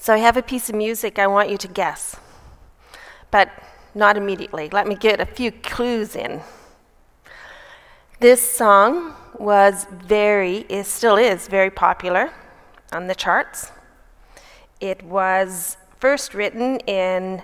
So I have a piece of music I want you to guess, but not immediately. Let me get a few clues in. This song still is very popular on the charts. It was first written in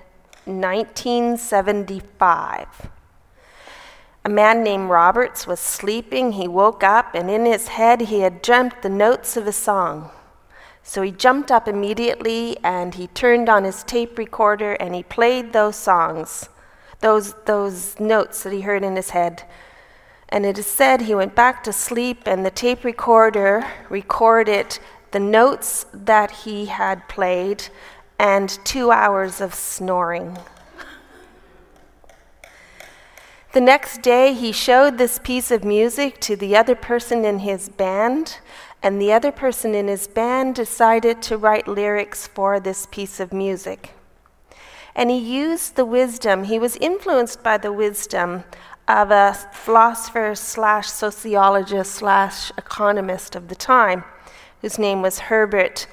1975. A man named Roberts was sleeping. He woke up, and in his head he had dreamt the notes of a song. So he jumped up immediately, and he turned on his tape recorder, and he played those songs, those notes that he heard in his head. And it is said he went back to sleep, and the tape recorder recorded the notes that he had played and 2 hours of snoring. The next day, he showed this piece of music to the other person in his band, and the other person in his band decided to write lyrics for this piece of music. And he used the wisdom, he was influenced by the wisdom of a philosopher / sociologist / economist of the time, whose name was Herbert,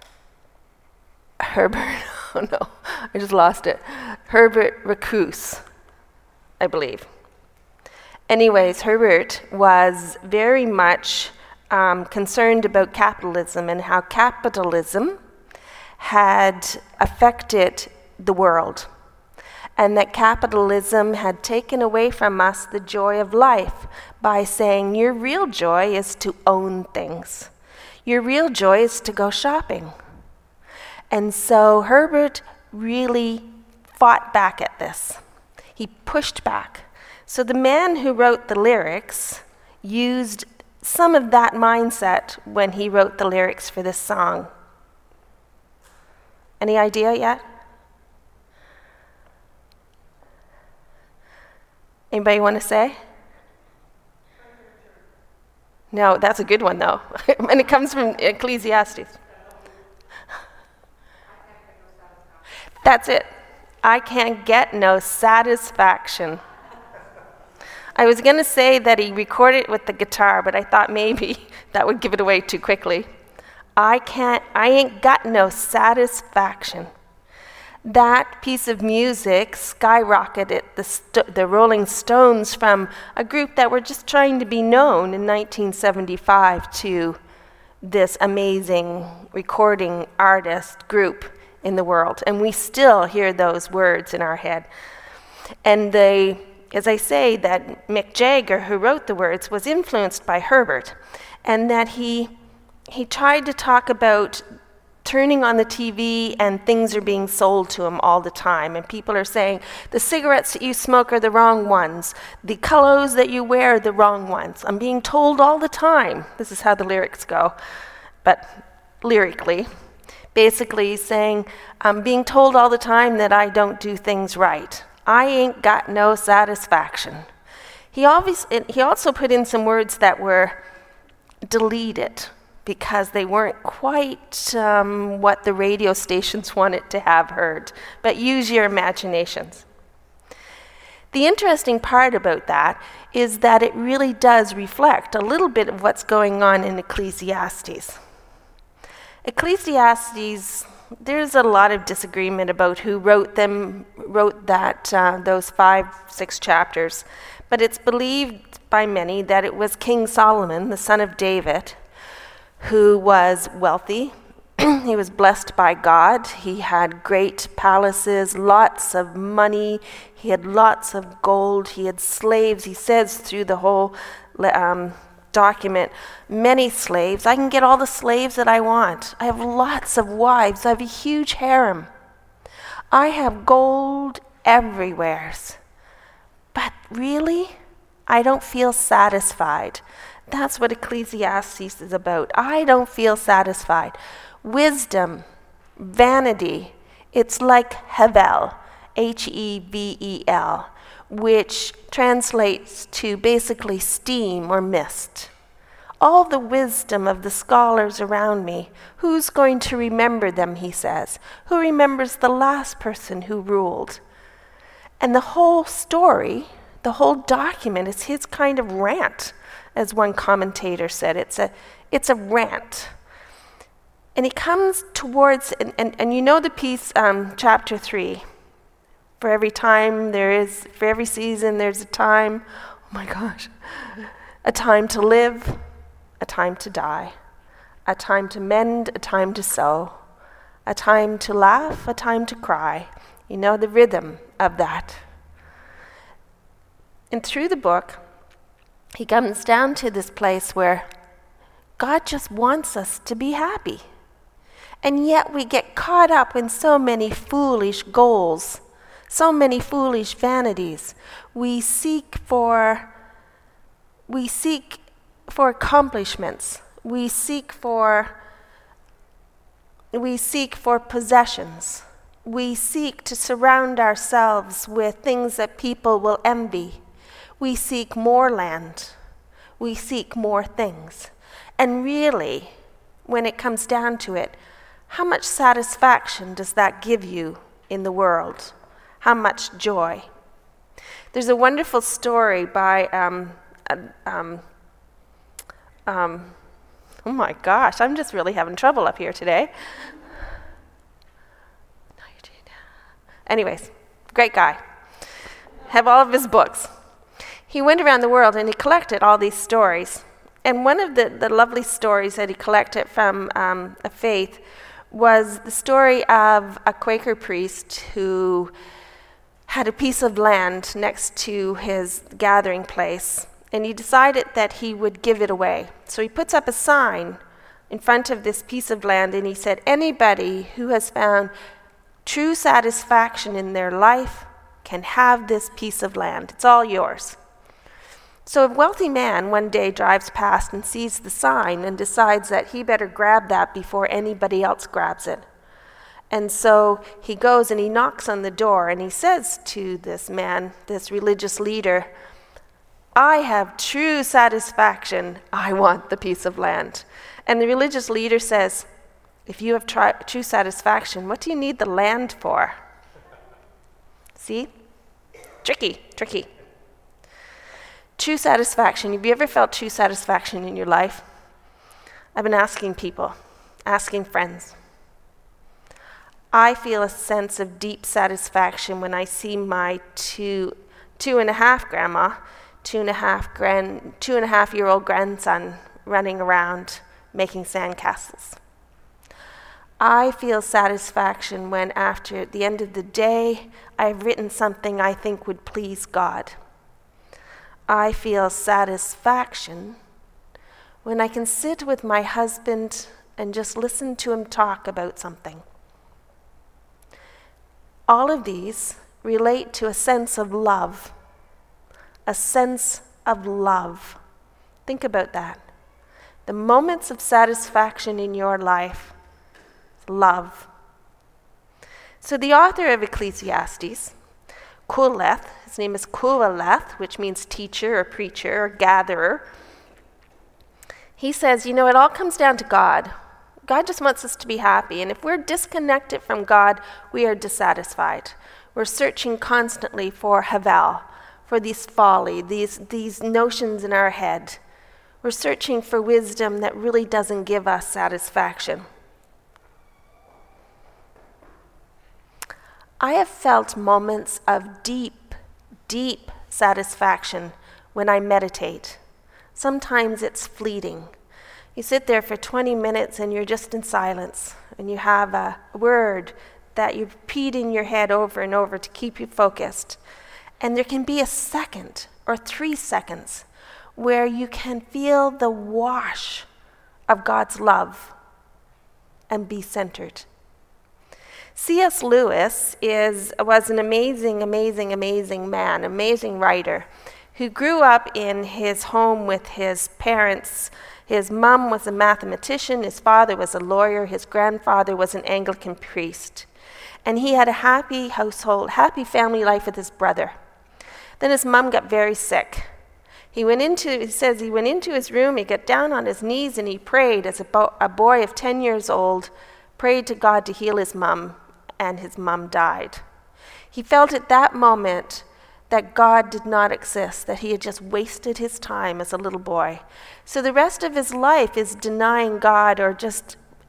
oh no, I just lost it. Herbert Marcuse, I believe. Anyways, Herbert was very much concerned about capitalism and how capitalism had affected the world, and that capitalism had taken away from us the joy of life by saying your real joy is to own things. Your real joy is to go shopping. And so Herbert really fought back at this. He pushed back. So the man who wrote the lyrics used some of that mindset when he wrote the lyrics for this song. Any idea yet? Anybody want to say? No, that's a good one though. And it comes from Ecclesiastes. That's it. I can't get no satisfaction. I was going to say that he recorded it with the guitar, but I thought maybe that would give it away too quickly. I ain't got no satisfaction. That piece of music skyrocketed the Rolling Stones from a group that were just trying to be known in 1975 to this amazing recording artist group in the world. And we still hear those words in our head. And as I say, that Mick Jagger, who wrote the words, was influenced by Herbert, and that he tried to talk about turning on the TV and things are being sold to him all the time. And people are saying, the cigarettes that you smoke are the wrong ones. The clothes that you wear are the wrong ones. I'm being told all the time. This is how the lyrics go, but lyrically. Basically saying, I'm being told all the time that I don't do things right. I ain't got no satisfaction. He also put in some words that were deleted because they weren't quite what the radio stations wanted to have heard. But use your imaginations. The interesting part about that is that it really does reflect a little bit of what's going on in Ecclesiastes. Ecclesiastes, there's a lot of disagreement about who wrote those 5-6 chapters, but it's believed by many that it was King Solomon, the son of David, who was wealthy. He was blessed by God. He had great palaces, lots of money. He had lots of gold. He had slaves. He says through the whole document, many slaves. I can get all the slaves that I want. I have lots of wives. I have a huge harem. I have gold everywhere. But really, I don't feel satisfied. That's what Ecclesiastes is about. I don't feel satisfied. Wisdom, vanity, it's like Hevel, Hevel, which translates to basically steam or mist. All the wisdom of the scholars around me, who's going to remember them, he says? Who remembers the last person who ruled? And the whole story, the whole document is his kind of rant, as one commentator said. It's a rant. And he comes towards, and you know the piece, chapter 3. For every season, there's a time, oh my gosh, a time to live, a time to die, a time to mend, a time to sow, a time to laugh, a time to cry. You know the rhythm of that. And through the book, he comes down to this place where God just wants us to be happy. And yet we get caught up in so many foolish goals, so many foolish vanities. We seek for accomplishments. We seek for possessions. We seek to surround ourselves with things that people will envy. We seek more land. We seek more things. And really, when it comes down to it, how much satisfaction does that give you in the world? How much joy? There's a wonderful story by, oh my gosh, I'm just really having trouble up here today. Anyways, great guy. Have all of his books. He went around the world and he collected all these stories. And one of the lovely stories that he collected from a faith was the story of a Quaker priest who had a piece of land next to his gathering place, and he decided that he would give it away. So he puts up a sign in front of this piece of land, and he said, anybody who has found true satisfaction in their life can have this piece of land. It's all yours. So a wealthy man one day drives past and sees the sign and decides that he better grab that before anybody else grabs it. And so he goes and he knocks on the door and he says to this man, this religious leader, I have true satisfaction. I want the piece of land. And the religious leader says, if you have true satisfaction, what do you need the land for? See? Tricky. True satisfaction. Have you ever felt true satisfaction in your life? I've been asking people, asking friends. I feel a sense of deep satisfaction when I see my two and a half year old grandson running around making sandcastles. I feel satisfaction when after the end of the day, I've written something I think would please God. I feel satisfaction when I can sit with my husband and just listen to him talk about something. All of these relate to a sense of love. A sense of love. Think about that. The moments of satisfaction in your life, love. So the author of Ecclesiastes, Qoheleth, his name is Qoheleth, which means teacher or preacher or gatherer. He says, it all comes down to God. God just wants us to be happy. And if we're disconnected from God, we are dissatisfied. We're searching constantly for Havel, for these folly, these notions in our head. We're searching for wisdom that really doesn't give us satisfaction. I have felt moments of deep satisfaction when I meditate. Sometimes it's fleeting. You sit there for 20 minutes and you're just in silence, and you have a word that you repeat in your head over and over to keep you focused. And there can be a second or 3 seconds where you can feel the wash of God's love and be centered. C.S. Lewis was an amazing man, amazing writer, who grew up in his home with his parents. His mom was a mathematician, his father was a lawyer, his grandfather was an Anglican priest. And he had a happy household, happy family life with his brother. Then his mom got very sick. He says he went into his room, he got down on his knees and he prayed as a boy of 10 years old, prayed to God to heal his mom, and his mom died. He felt at that moment that God did not exist, that he had just wasted his time as a little boy. So the rest of his life is denying God or just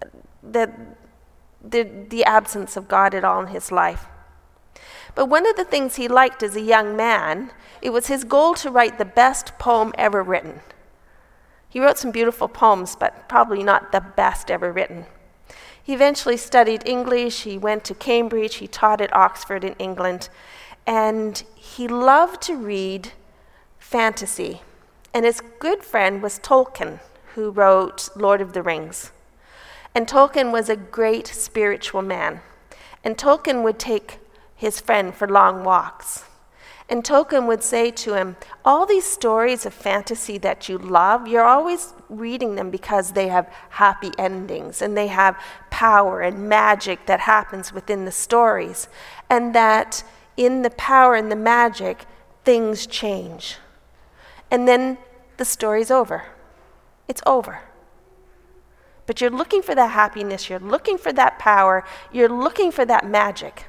the absence of God at all in his life. But one of the things he liked as a young man, it was his goal to write the best poem ever written. He wrote some beautiful poems, but probably not the best ever written. He eventually studied English, he went to Cambridge, he taught at Oxford in England, and he loved to read fantasy. And his good friend was Tolkien, who wrote Lord of the Rings. And Tolkien was a great spiritual man. And Tolkien would take his friend for long walks. And Tolkien would say to him, all these stories of fantasy that you love, you're always reading them because they have happy endings and they have power and magic that happens within the stories. And that in the power and the magic, things change. And then the story's over. It's over. But you're looking for that happiness, you're looking for that power, you're looking for that magic.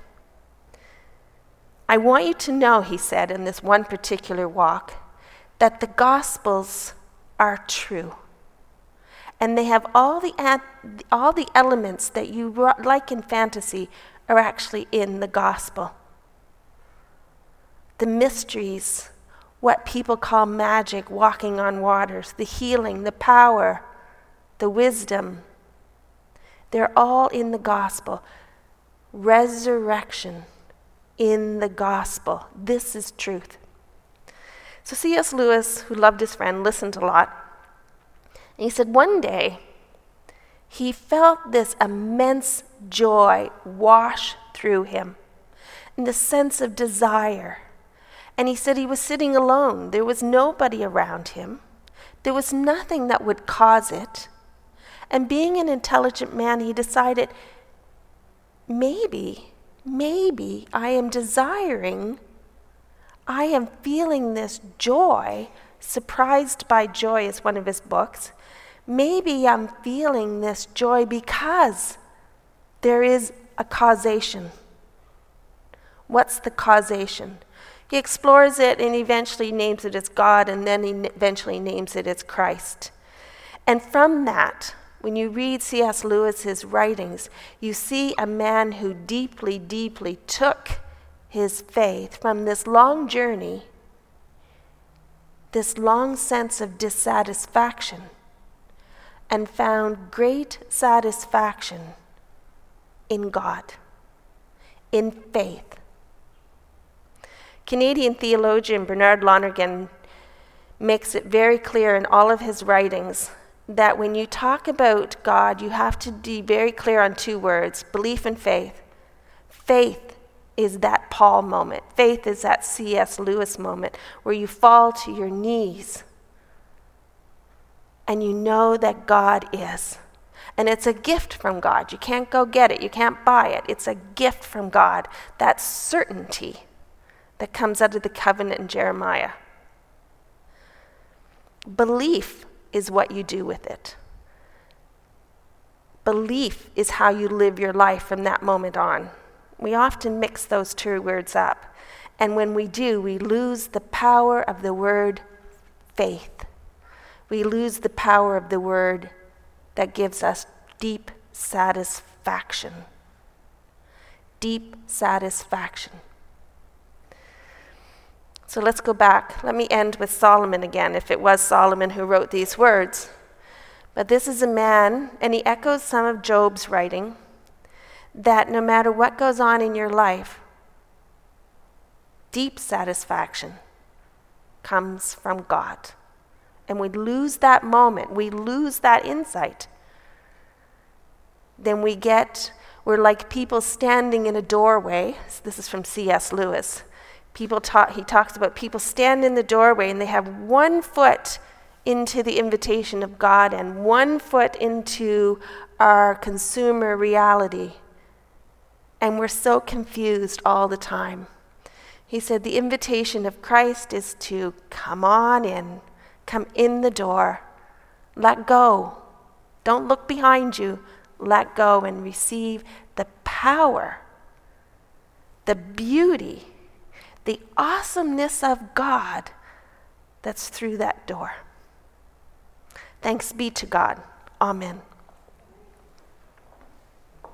I want you to know, he said in this one particular walk, that the Gospels are true. And they have all the elements that you like in fantasy are actually in the Gospel. The mysteries, what people call magic, walking on waters, the healing, the power, the wisdom, they're all in the Gospel. Resurrection in the Gospel. This is truth. So C.S. Lewis, who loved his friend, listened a lot. And he said one day he felt this immense joy wash through him and the sense of desire. And he said he was sitting alone. There was nobody around him. There was nothing that would cause it. And being an intelligent man, he decided, maybe I am feeling this joy. Surprised by Joy is one of his books. Maybe I'm feeling this joy because there is a causation. What's the causation? He explores it and eventually names it as God, and then he eventually names it as Christ. And from that, when you read C.S. Lewis's writings, you see a man who deeply, deeply took his faith from this long journey, this long sense of dissatisfaction, and found great satisfaction in God, in faith. Canadian theologian Bernard Lonergan makes it very clear in all of his writings that when you talk about God, you have to be very clear on two words, belief and faith. Faith is that Paul moment. Faith is that C.S. Lewis moment where you fall to your knees and you know that God is. And it's a gift from God. You can't go get it. You can't buy it. It's a gift from God. That certainty that comes out of the covenant in Jeremiah. Belief is what you do with it. Belief is how you live your life from that moment on. We often mix those two words up. And when we do, we lose the power of the word faith. We lose the power of the word that gives us deep satisfaction. Deep satisfaction. So let's go back. Let me end with Solomon again, if it was Solomon who wrote these words. But this is a man, and he echoes some of Job's writing, that no matter what goes on in your life, deep satisfaction comes from God. And we lose that moment, we lose that insight. Then we're like people standing in a doorway. This is from C.S. Lewis. He talks about people stand in the doorway and they have 1 foot into the invitation of God and 1 foot into our consumer reality. And we're so confused all the time. He said the invitation of Christ is to come on in, come in the door, let go. Don't look behind you. Let go and receive the power, the beauty, the awesomeness of God that's through that door. Thanks be to God. Amen.